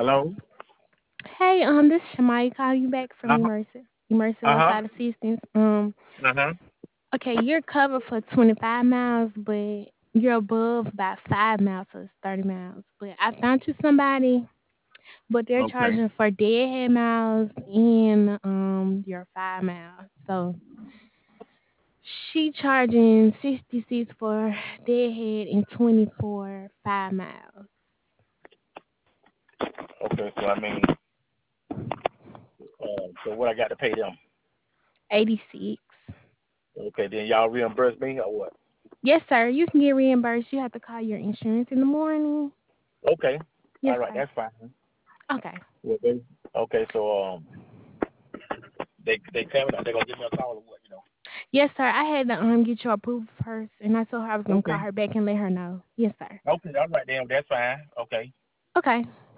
Hello? Hey, this is Shamaya calling you back from Uh-huh. Immersive Uh-huh. Roadside Assistance. Uh-huh. Okay, you're covered for 25 miles, but you're above about 5 miles, so it's 30 miles. But I found you somebody, but they're Okay. charging for deadhead miles and your 5 miles. So she charging 66 for deadhead and 20 for 5 miles. Okay, so I mean, so what I got to pay them? 86. Okay, then y'all reimburse me or what? Yes, sir. You can get reimbursed. You have to call your insurance in the morning. Okay. Yes, All right, sir. that's fine. Okay. Well, okay, so they tell me that they're gonna give me a call or what, Yes, sir. I had to get your approval first, and I told her I was gonna call Okay. her back and let her know. Yes, sir. Okay, all right then, that's fine. Okay. Okay.